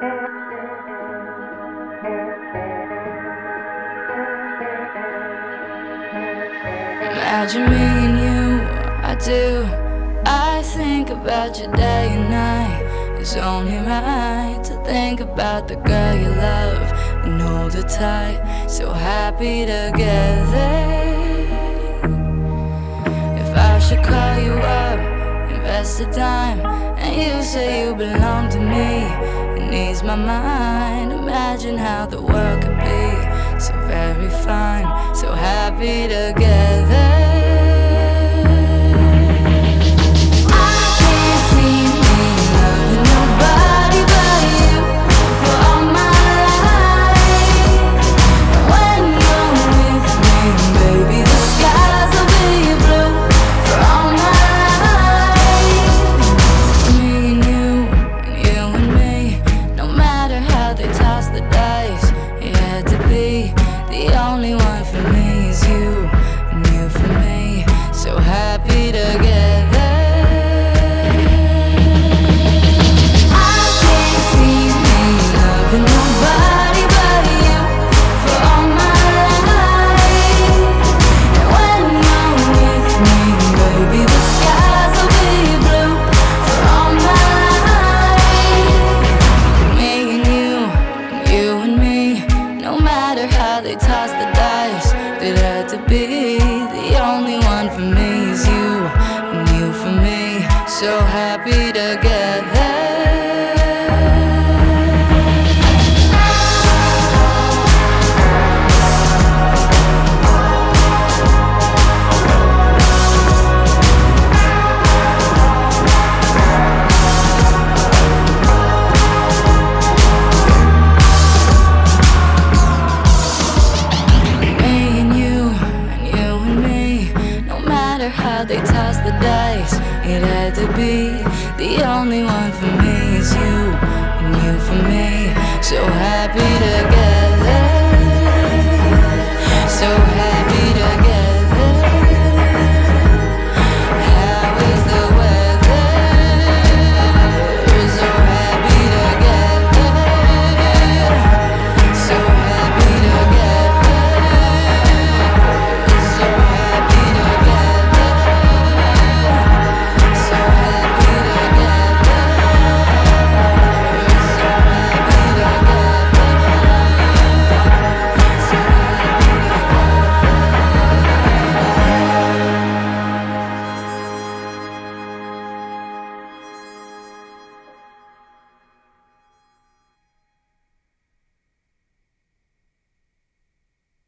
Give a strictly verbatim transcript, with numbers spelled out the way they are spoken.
Imagine me and you, I do. I think about you day and night. It's only right to think about the girl you love and hold her tight. So happy together. If I should call you up, invest the time, and you say you belong to me, it ease my mind. Imagine how the world could be so very fine, so happy together. The only one for me is you, and you for me, so happy together. I can't see me loving nobody but you for all my life. And when you're with me, baby, the skies will be blue for all my life. Me and you, and you and me, no matter how they toss the dice, it had to be. The only one for me is you, and you for me, so happy together. How they toss the dice, it had to be. The only one for me is you, and you for me, so happy together.